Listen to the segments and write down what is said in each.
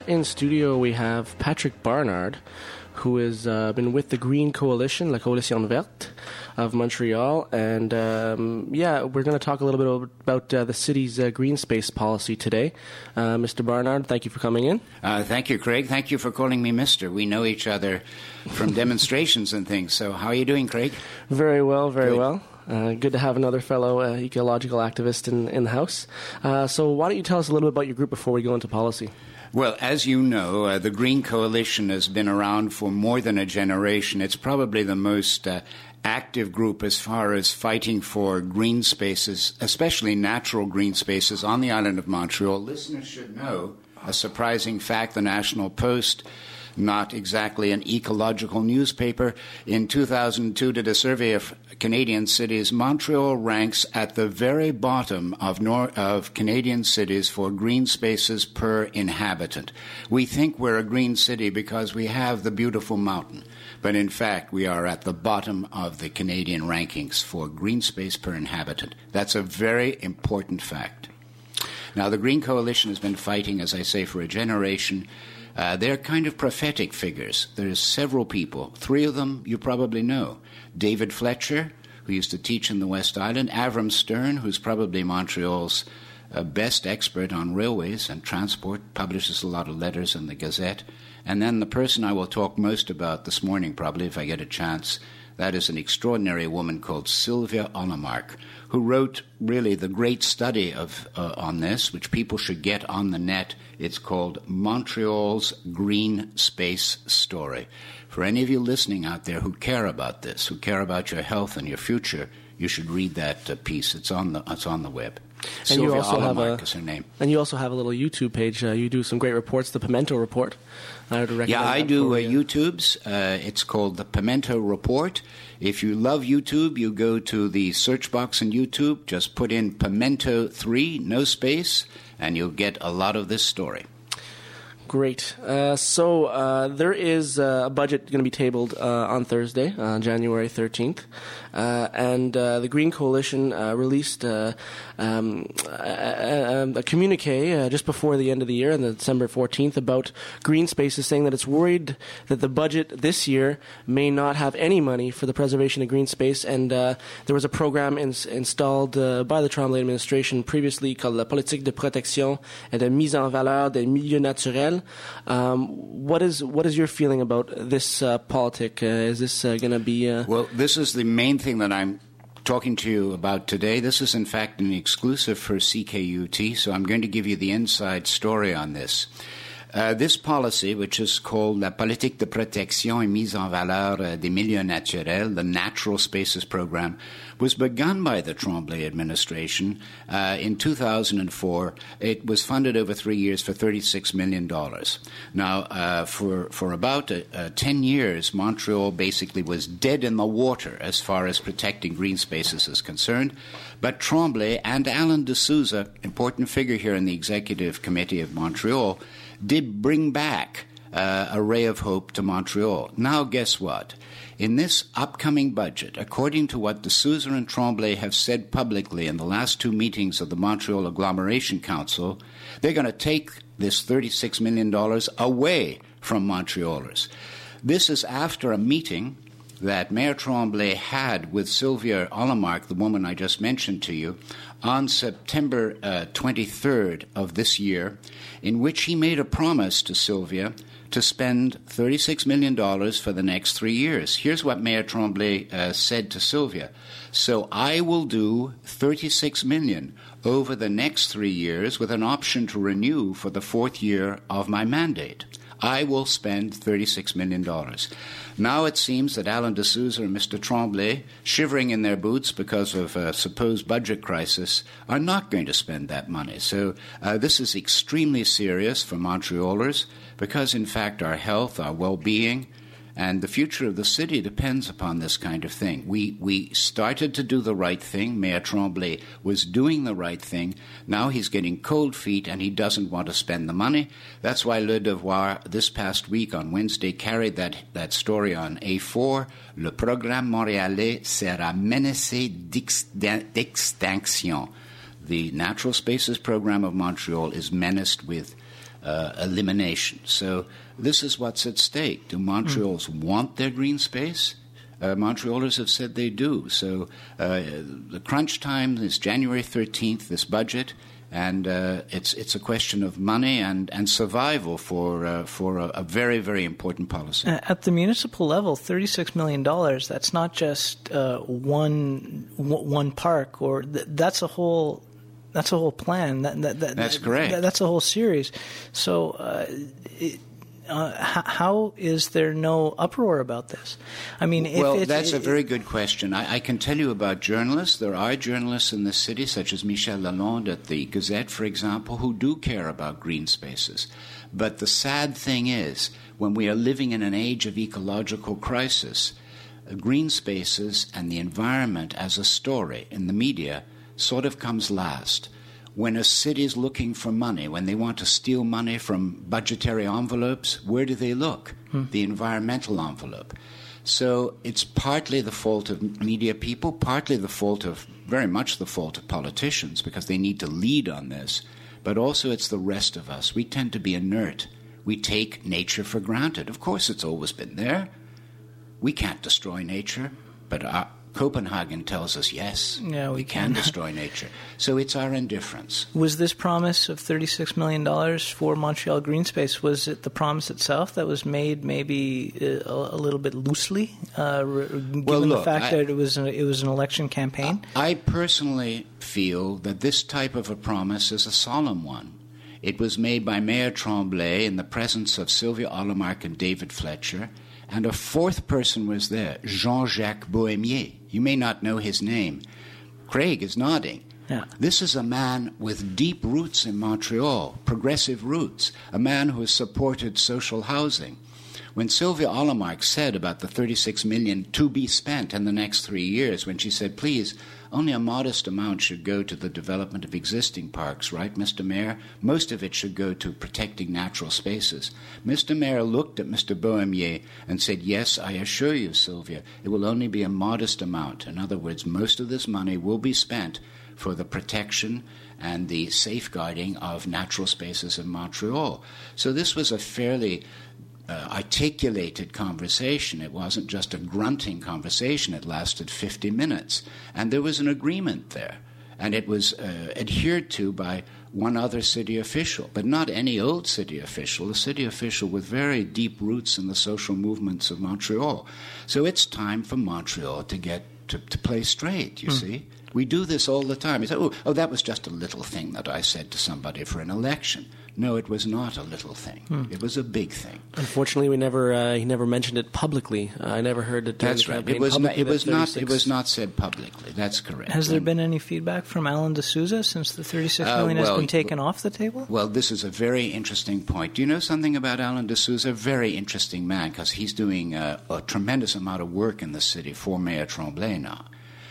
in studio we have Patrick Barnard, who has been with the Green Coalition, La Coalition Verte of Montreal. And we're going to talk a little bit about the city's green space policy today. Mr. Barnard, thank you for coming in. Thank you, Craig. Thank you for calling me Mr. We know each other from demonstrations and things. So how are you doing, Craig? Very well, very well. Good to have another fellow ecological activist in the house. So why don't you tell us a little bit about your group before we go into policy? Well, as you know, the Green Coalition has been around for more than a generation. It's probably the most active group as far as fighting for green spaces, especially natural green spaces on the island of Montreal. Listeners should know a surprising fact: the National Post, not exactly an ecological newspaper, in 2002 did a survey of Canadian cities. Montreal ranks at the very bottom of Canadian cities for green spaces per inhabitant. We think we're a green city because we have the beautiful mountain, but in fact we are at the bottom of the Canadian rankings for green space per inhabitant. That's a very important fact. Now, the Green Coalition has been fighting, as I say, for a generation. They're kind of prophetic figures. There's several people. Three of them you probably know. David Fletcher, who used to teach in the West Island. Avram Stern, who's probably Montreal's best expert on railways and transport, publishes a lot of letters in the Gazette. And then the person I will talk most about this morning, probably if I get a chance, that is an extraordinary woman called Sylvia Olemark, who wrote really the great study on this, which people should get on the net. It's called Montreal's Green Space Story. For any of you listening out there who care about this, who care about your health and your future, you should read that piece. It's on the web. And Sylvia you also Olemark is her name. And you also have a little YouTube page. You do some great reports, the Pimento Report. I would recommend I do YouTubes. It's called the Pimento Report. If you love YouTube, you go to the search box in YouTube. Just put in Pimento 3, no space, and you'll get a lot of this story. Great. So there is a budget going to be tabled on Thursday, January 13th. And the Green Coalition released a communique just before the end of the year, on December 14th, about green spaces, saying that it's worried that the budget this year may not have any money for the preservation of green space. And there was a program installed by the Tremblay administration previously called La Politique de Protection et de Mise en Valeur des Milieux Naturels. What is your feeling about this politic? Is this going to be... Well, this is the main thing that I'm talking to you about today. This is, in fact, an exclusive for CKUT, so I'm going to give you the inside story on this. This policy, which is called La Politique de Protection et Mise en Valeur des Milieux Naturels, the Natural Spaces Program, was begun by the Tremblay administration in 2004. It was funded over 3 years for $36 million. Now, for about 10 years, Montreal basically was dead in the water as far as protecting green spaces is concerned. But Tremblay and Alan D'Souza, important figure here in the Executive Committee of Montreal, did bring back a ray of hope to Montreal. Now, guess what? In this upcoming budget, according to what D'Souza and Tremblay have said publicly in the last two meetings of the Montreal Agglomeration Council, they're going to take this $36 million away from Montrealers. This is after a meeting that Mayor Tremblay had with Sylvia Olemark, the woman I just mentioned to you, on September 23rd of this year, in which he made a promise to Sylvia to spend $36 million for the next 3 years. Here's what Mayor Tremblay said to Sylvia. So I will do $36 million over the next 3 years with an option to renew for the fourth year of my mandate. I will spend $36 million. Now it seems that Alan D'Souza and Mr. Tremblay, shivering in their boots because of a supposed budget crisis, are not going to spend that money. So this is extremely serious for Montrealers because, in fact, our health, our well-being, and the future of the city depends upon this kind of thing. We started to do the right thing. Mayor Tremblay was doing the right thing. Now he's getting cold feet and he doesn't want to spend the money. That's why Le Devoir this past week on Wednesday carried that story on A4. Le programme montréalais sera menacé d'extinction. The Natural Spaces Program of Montreal is menaced with elimination. So this is what's at stake. Do Montrealers want their green space? Montrealers have said they do. So the crunch time is January 13th, this budget, and it's a question of money and survival for a very, very important policy. At the municipal level, $36 million, that's not just one park, or that's a whole plan. That's correct. That's a whole series. So how is there no uproar about this? I mean, that's a very good question. I can tell you about journalists. There are journalists in the city, such as Michel Lalonde at the Gazette, for example, who do care about green spaces. But the sad thing is, when we are living in an age of ecological crisis, green spaces and the environment as a story in the media sort of comes last. When a city is looking for money, when they want to steal money from budgetary envelopes, where do they look? The environmental envelope. So it's partly the fault of media people, partly very much the fault of politicians, because they need to lead on this, but also it's the rest of us. We tend to be inert. We take nature for granted. Of course, it's always been there. We can't destroy nature, but Copenhagen tells us, yes, we can destroy nature. So it's our indifference. Was this promise of $36 million for Montreal Green Space, was it the promise itself that was made maybe a little bit loosely, given the fact that it was an election campaign? I personally feel that this type of a promise is a solemn one. It was made by Mayor Tremblay in the presence of Sylvia Allemark and David Fletcher, and a fourth person was there, Jean-Jacques Bohémier. You may not know his name. Craig is nodding. Yeah. This is a man with deep roots in Montreal, progressive roots, a man who has supported social housing. When Sylvia Allemark said about the $36 million to be spent in the next 3 years, when she said, please, only a modest amount should go to the development of existing parks, right, Mr. Mayor? Most of it should go to protecting natural spaces. Mr. Mayor looked at Mr. Bohémier and said, yes, I assure you, Sylvia, it will only be a modest amount. In other words, most of this money will be spent for the protection and the safeguarding of natural spaces in Montreal. So this was a fairly articulated conversation. It wasn't just a grunting conversation. It lasted 50 minutes. And there was an agreement there. And it was adhered to by one other city official, but not any old city official, a city official with very deep roots in the social movements of Montreal. So it's time for Montreal to get to play straight, you see. We do this all the time. You say, oh, that was just a little thing that I said to somebody for an election. No, it was not a little thing. It was a big thing. Unfortunately, he never mentioned it publicly. I never heard it. That's right. It was not said publicly. That's correct. Has there been any feedback from Alan D'Souza since the $36 million has been taken off the table? Well, this is a very interesting point. Do you know something about Alan D'Souza? Very interesting man, because he's doing a tremendous amount of work in the city for Mayor Tremblay now.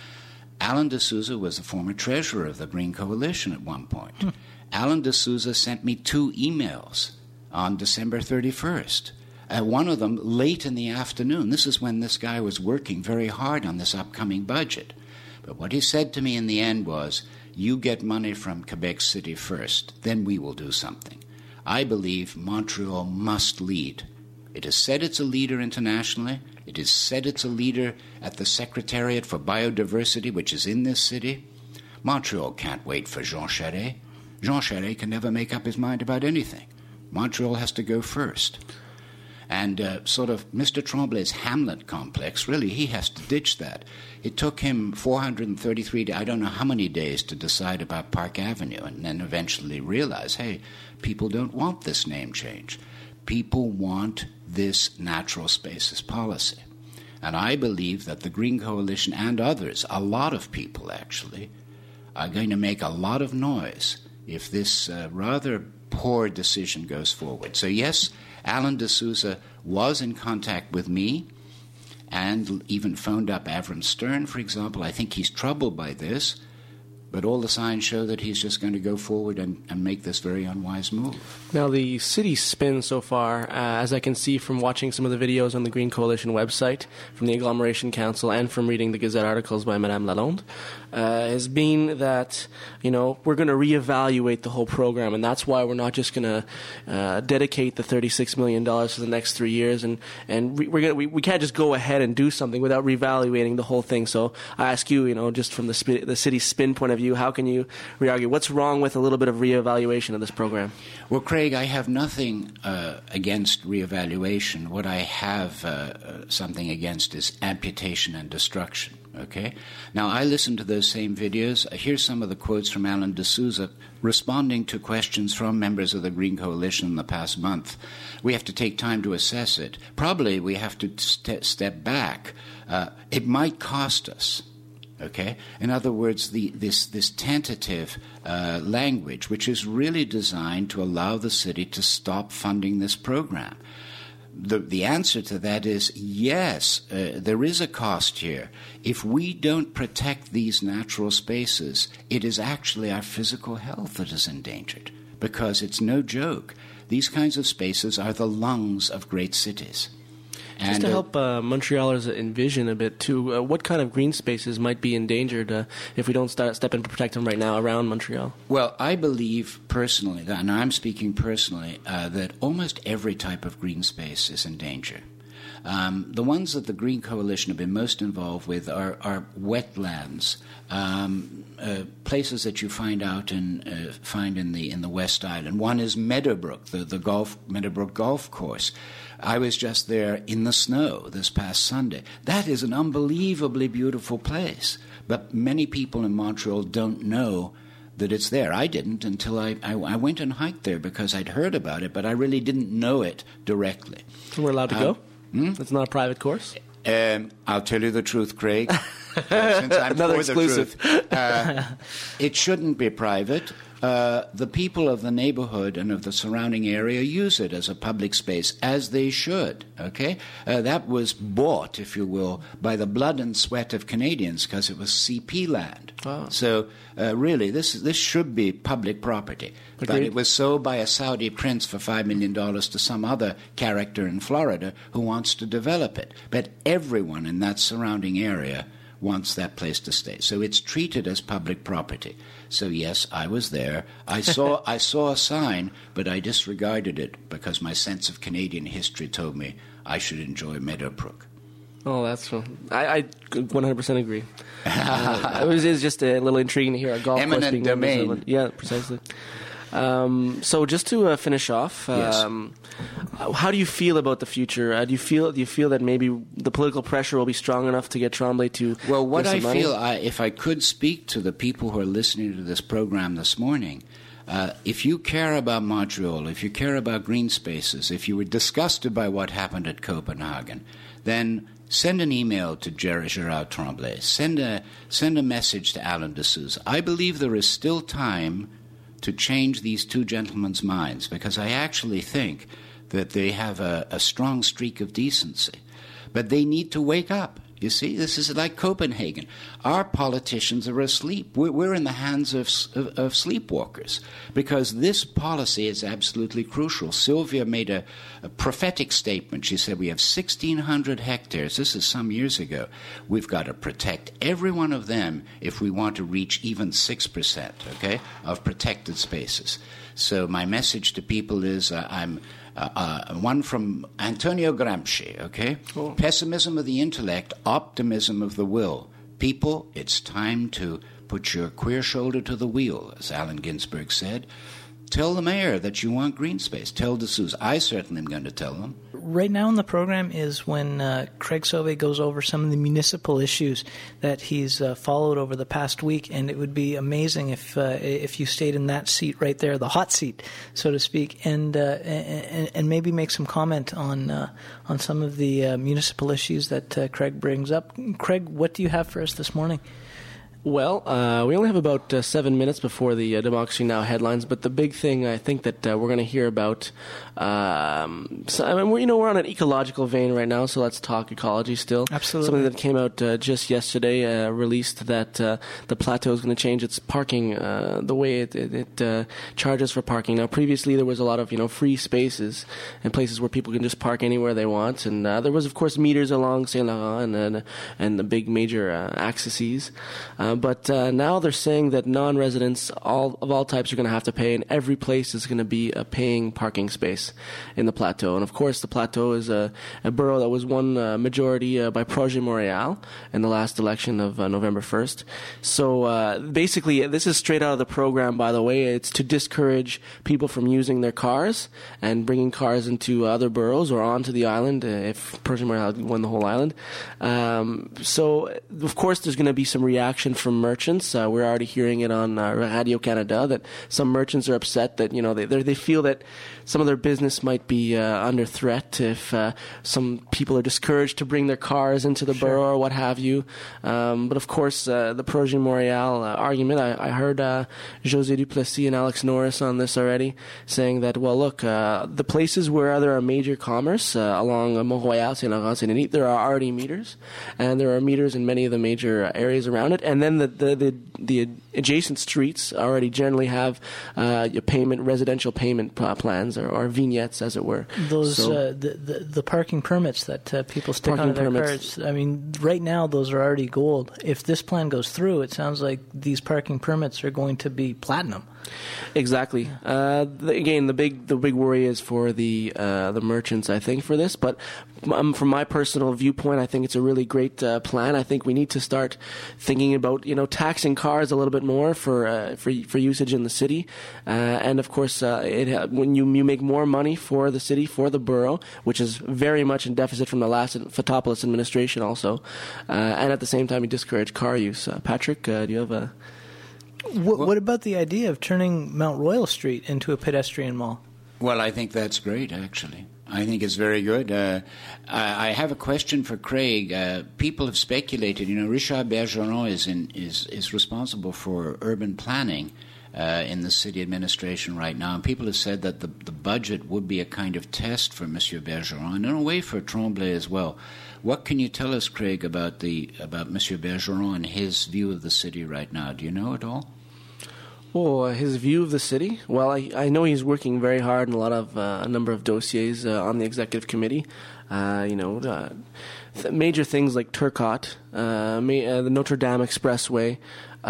Alan D'Souza was the former treasurer of the Green Coalition at one point. Alan D'Souza sent me 2 emails on December 31st. One of them late in the afternoon. This is when this guy was working very hard on this upcoming budget. But what he said to me in the end was, you get money from Quebec City first, then we will do something. I believe Montreal must lead. It has said it's a leader internationally. It has said it's a leader at the Secretariat for Biodiversity, which is in this city. Montreal can't wait for Jean Charest. Jean Charest can never make up his mind about anything. Montreal has to go first. And sort of Mr. Tremblay's Hamlet complex, really, he has to ditch that. It took him 433 days, I don't know how many days, to decide about Park Avenue, and then eventually realize, hey, people don't want this name change. People want this natural spaces policy. And I believe that the Green Coalition and others, a lot of people actually, are going to make a lot of noise if this rather poor decision goes forward. So yes, Alan D'Souza was in contact with me and even phoned up Avram Stern, for example. I think he's troubled by this, But all the signs show that he's just going to go forward and make this very unwise move. Now, the city's spin so far, as I can see from watching some of the videos on the Green Coalition website, from the Agglomeration Council, and from reading the Gazette articles by Madame Lalonde, has been that, we're going to reevaluate the whole program, and that's why we're not just going to dedicate the $36 million for the next 3 years, and we can't just go ahead and do something without reevaluating the whole thing. So I ask you, just from the city's spin point of view, how can you re-argue? What's wrong with a little bit of reevaluation of this program? Well, Craig, I have nothing against reevaluation. What I have something against is amputation and destruction. Okay? Now, I listened to those same videos. Here's some of the quotes from Alan D'Souza responding to questions from members of the Green Coalition in the past month. We have to take time to assess it. Probably we have to step back. It might cost us. Okay? In other words, this tentative language, which is really designed to allow the city to stop funding this program. The answer to that is yes, there is a cost here. If we don't protect these natural spaces, it is actually our physical health that is endangered, because it's no joke. These kinds of spaces are the lungs of great cities. Just to help Montrealers envision a bit, too, what kind of green spaces might be endangered if we don't step in to protect them right now around Montreal? Well, I believe personally, and I'm speaking personally, that almost every type of green space is in danger. The ones that the Green Coalition have been most involved with are wetlands, places that you find in the West Island. One is Meadowbrook, the Meadowbrook Golf Course. I was just there in the snow this past Sunday. That is an unbelievably beautiful place, but many people in Montreal don't know that it's there. I didn't until I went and hiked there because I'd heard about it, but I really didn't know it directly. So we're allowed to go? It's not a private course? I'll tell you the truth, Craig. Since I'm another for exclusive. The truth. It shouldn't be private. The people of the neighborhood and of the surrounding area use it as a public space, as they should. Okay, that was bought, if you will, by the blood and sweat of Canadians because it was CP land. Oh. So really, this should be public property. Agreed. But it was sold by a Saudi prince for $5 million to some other character in Florida who wants to develop it. But everyone in that surrounding area wants that place to stay. So it's treated as public property. So yes, I was there. I saw a sign, but I disregarded it because my sense of Canadian history told me I should enjoy Meadowbrook. Oh, that's true. I 100% agree. It was just a little intriguing to hear a golf course being domain. Yeah, precisely. So just to finish off, yes. How do you feel about the future? Do you feel that maybe the political pressure will be strong enough to get Tremblay to? Well, what I feel, if I could speak to the people who are listening to this program this morning, if you care about Montreal, if you care about green spaces, if you were disgusted by what happened at Copenhagen, then send an email to Gerard Tremblay. Send a message to Alan D'Souza. I believe there is still time to change these two gentlemen's minds, because I actually think that they have a strong streak of decency. But they need to wake up. You see, this is like Copenhagen. Our politicians are asleep. We're in the hands of sleepwalkers, because this policy is absolutely crucial. Sylvia made a prophetic statement. She said, we have 1,600 hectares. This is some years ago. We've got to protect every one of them if we want to reach even 6%, okay, of protected spaces. So my message to people is one from Antonio Gramsci, okay? Cool. Pessimism of the intellect, optimism of the will. People, it's time to put your queer shoulder to the wheel, as Allen Ginsberg said. Tell the mayor that you want green space. Tell D'Souza. I certainly am going to tell them. Right now in the program is when Craig Sauvé goes over some of the municipal issues that he's followed over the past week, and it would be amazing if you stayed in that seat right there, the hot seat, so to speak, and maybe make some comment on some of the municipal issues that Craig brings up. Craig, what do you have for us this morning? Well, we only have about 7 minutes before the Democracy Now! Headlines, but the big thing I think that we're going to hear about, we're on an ecological vein right now, so let's talk ecology still. Absolutely. Something that came out just yesterday, released that the Plateau is going to change its parking, the way it charges for parking. Now, previously there was a lot of, free spaces and places where people can just park anywhere they want, and there was, of course, meters along Saint Laurent and the big major accesses. But now they're saying that non-residents of all types are going to have to pay, and every place is going to be a paying parking space in the Plateau. And of course, the Plateau is a borough that was won majority by Projet Montréal in the last election of November 1st. So basically, this is straight out of the program, by the way. It's to discourage people from using their cars and bringing cars into other boroughs or onto the island if Projet Montréal won the whole island. So, of course, there's going to be some reaction from merchants. We're already hearing it on Radio Canada that some merchants are upset that they feel that some of their business might be under threat if some people are discouraged to bring their cars into the borough or what have you. But of course, the Projet Montréal argument, I heard José Duplessis and Alex Norris on this already, saying that, well, look, the places where there are major commerce along Mont-Royal, Saint Laurent, Saint Denis, there are already meters, and there are meters in many of the major areas around it, and then the adjacent streets already generally have residential payment plans or vignettes, as it were. Those the parking permits that people stick onto their cars. I mean, right now those are already gold. If this plan goes through, it sounds like these parking permits are going to be platinum. Exactly. Again, the big worry is for the merchants, I think, for this. But from my personal viewpoint, I think it's a really great plan. I think we need to start thinking about taxing cars a little bit more for usage in the city. And of course, when you make more money for the city, for the borough, which is very much in deficit from the last Fotopoulos administration, also, and at the same time you discourage car use. Patrick, do you have a? What about the idea of turning Mount Royal Street into a pedestrian mall? Well, I think that's great, actually. I think it's very good. I have a question for Craig. People have speculated, Richard Bergeron is responsible for urban planning in the city administration right now. And people have said that the budget would be a kind of test for Monsieur Bergeron, and in a way for Tremblay as well. What can you tell us, Craig, about Monsieur Bergeron and his view of the city right now? Do you know at all? Oh, his view of the city? Well, I know he's working very hard in a number of dossiers on the executive committee. Major things like Turcotte, the Notre Dame Expressway.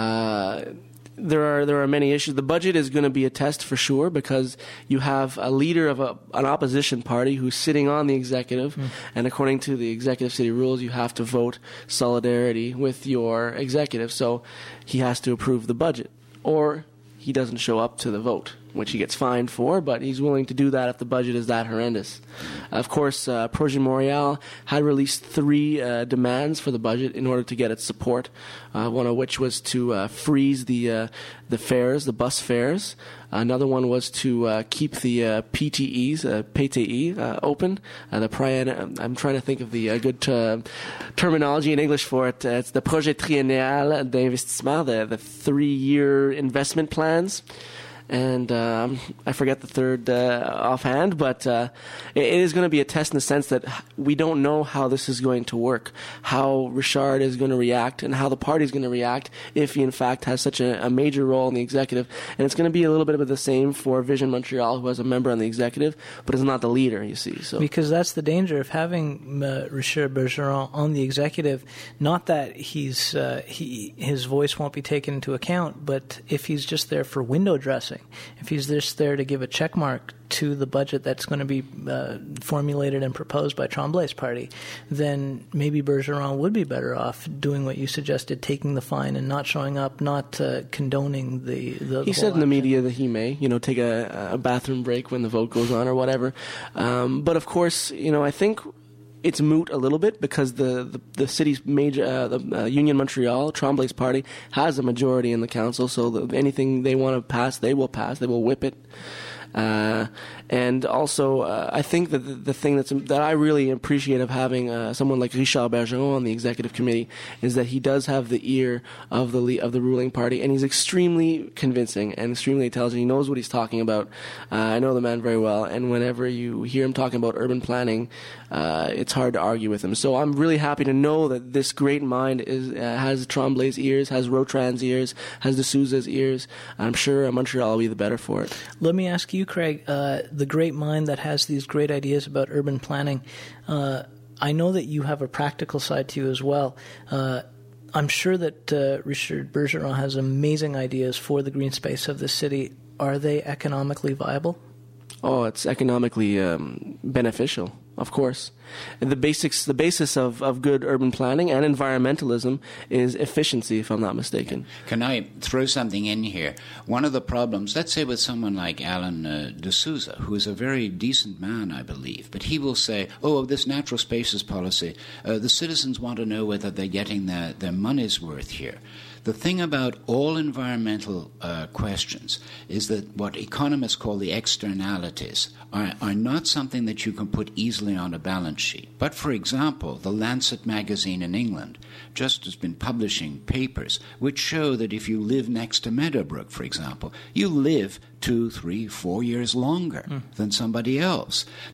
There are many issues. The budget is going to be a test for sure because you have a leader of an opposition party who's sitting on the executive, and according to the executive city rules, you have to vote solidarity with your executive. So he has to approve the budget, or he doesn't show up to the vote, which he gets fined for, but he's willing to do that if the budget is that horrendous. Of course, Projet Montréal had released 3 demands for the budget in order to get its support, one of which was to freeze the fares, the bus fares. Another one was to keep the PTEs, PTE, open. I'm trying to think of the good terminology in English for it. It's the Projet Triennal d'Investissement, the 3-year investment plans. And I forget the third offhand, but it is going to be a test in the sense that we don't know how this is going to work, how Richard is going to react, and how the party is going to react if he, in fact, has such a major role in the executive. And it's going to be a little bit of the same for Vision Montreal, who has a member on the executive, but is not the leader, you see. So because that's the danger of having Richard Bergeron on the executive, not that his voice won't be taken into account, but if he's just there for window dressing, if he's just there to give a check mark to the budget that's going to be formulated and proposed by Tremblay's party, then maybe Bergeron would be better off doing what you suggested, taking the fine and not showing up, not condoning the He said in the media that he may, take a bathroom break when the vote goes on or whatever. But of course, I think it's moot a little bit because the city's major, Union Montreal, Tremblay's party, has a majority in the council, so anything they want to pass, they will pass. They will whip it. And also, I think that the thing that I really appreciate of having someone like Richard Bergeron on the executive committee is that he does have the ear of the ruling party, and he's extremely convincing and extremely intelligent. He knows what he's talking about. I know the man very well, and whenever you hear him talking about urban planning, it's hard to argue with him. So I'm really happy to know that this great mind has Tremblay's ears, has Rotran's ears, has D'Souza's ears. I'm sure Montreal will be the better for it. Let me ask you, Craig, the great mind that has these great ideas about urban planning, I know that you have a practical side to you as well. I'm sure that Richard Bergeron has amazing ideas for the green space of the city. Are they economically viable? Oh, it's economically beneficial, of course. The basis of good urban planning and environmentalism is efficiency, if I'm not mistaken. Can I throw something in here? One of the problems, let's say with someone like Alan D'Souza, who is a very decent man, I believe, but he will say, this natural spaces policy, the citizens want to know whether they're getting their money's worth here. The thing about all environmental questions is that what economists call the externalities are not something that you can put easily on a balance sheet. But, for example, the Lancet magazine in England just has been publishing papers which show that if you live next to Meadowbrook, for example, you live 2, 3, 4 years longer than somebody else.